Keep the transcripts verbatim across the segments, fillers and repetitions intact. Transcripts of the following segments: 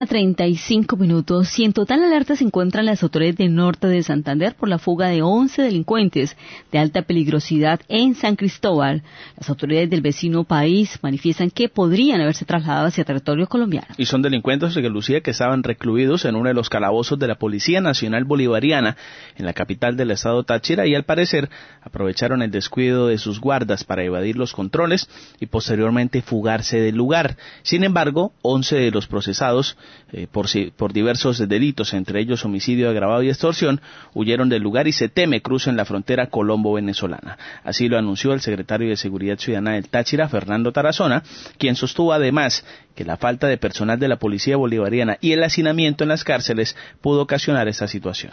treinta y cinco minutos y en total alerta se encuentran las autoridades del norte de Santander por la fuga de once delincuentes de alta peligrosidad en San Cristóbal. Las autoridades del vecino país manifiestan que podrían haberse trasladado hacia territorio colombiano. Y son delincuentes, que Lucía, que estaban recluidos en uno de los calabozos de la Policía Nacional Bolivariana en la capital del estado Táchira y al parecer aprovecharon el descuido de sus guardas para evadir los controles y posteriormente fugarse del lugar. Sin embargo, once de los procesados Eh, por, por diversos delitos, entre ellos homicidio agravado y extorsión, huyeron del lugar y se teme crucen la frontera colombo-venezolana. Así lo anunció el secretario de Seguridad Ciudadana del Táchira, Fernando Tarazona, quien sostuvo además que la falta de personal de la Policía Bolivariana y el hacinamiento en las cárceles pudo ocasionar esta situación.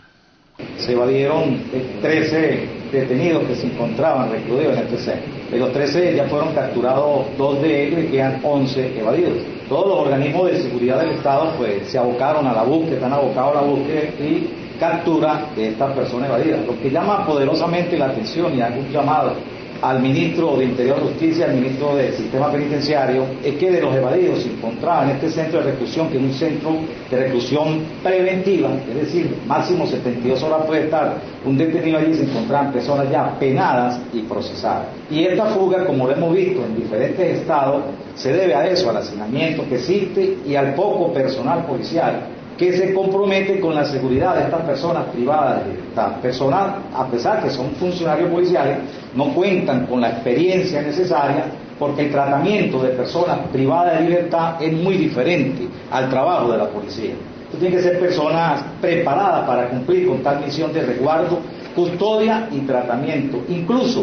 Se evadieron trece detenidos que se encontraban recluidos en este centro. De los trece ya fueron capturados dos de ellos y quedan once evadidos. Todos los organismos de seguridad del Estado pues se abocaron a la búsqueda, están abocados a la búsqueda y captura de estas personas evadidas. Lo que llama poderosamente la atención y hago un llamado al ministro de Interior y Justicia, al ministro del Sistema Penitenciario, es que de los evadidos se encontraba en este centro de reclusión, que es un centro de reclusión preventiva, es decir, máximo setenta y dos horas puede estar un detenido allí, se encontraban personas ya penadas y procesadas. Y esta fuga, como lo hemos visto en diferentes estados, se debe a eso, al hacinamiento que existe y al poco personal policial que se compromete con la seguridad de estas personas privadas de libertad. Personas, a pesar que son funcionarios policiales, no cuentan con la experiencia necesaria porque el tratamiento de personas privadas de libertad es muy diferente al trabajo de la policía. Entonces tienen que ser personas preparadas para cumplir con tal misión de resguardo, custodia y tratamiento, incluso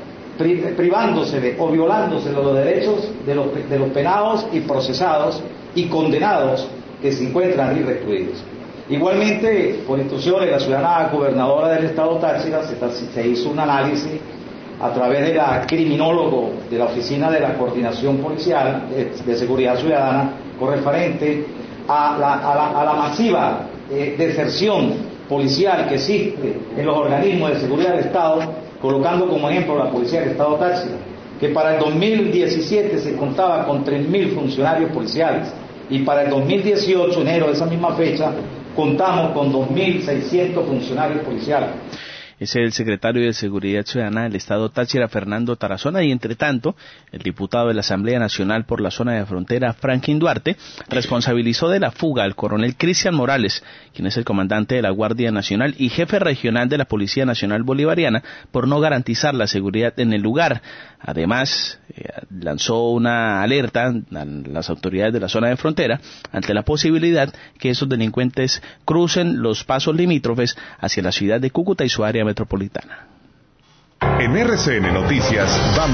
privándose de, o violándose de los derechos de los, de los penados y procesados y condenados que se encuentran ahí recluidos. Igualmente, por instrucciones de la ciudadana gobernadora del estado Táchira, se, se hizo un análisis a través de la criminólogo de la Oficina de la Coordinación Policial de, de Seguridad Ciudadana, con referente a la, a la, a la masiva eh, deserción policial que existe en los organismos de seguridad del Estado, colocando como ejemplo la Policía del Estado Táchira, que para el dos mil diecisiete se contaba con tres mil funcionarios policiales, y para el dos mil dieciocho, enero de esa misma fecha, contamos con dos mil seiscientos funcionarios policiales. Es el secretario de Seguridad Ciudadana del estado Táchira, Fernando Tarazona, y entre tanto, el diputado de la Asamblea Nacional por la zona de frontera, Franklin Duarte, responsabilizó de la fuga al coronel Cristian Morales, quien es el comandante de la Guardia Nacional y jefe regional de la Policía Nacional Bolivariana, por no garantizar la seguridad en el lugar. Además, eh, lanzó una alerta a las autoridades de la zona de frontera ante la posibilidad que esos delincuentes crucen los pasos limítrofes hacia la ciudad de Cúcuta y su área metropolitana. En R C N Noticias, vamos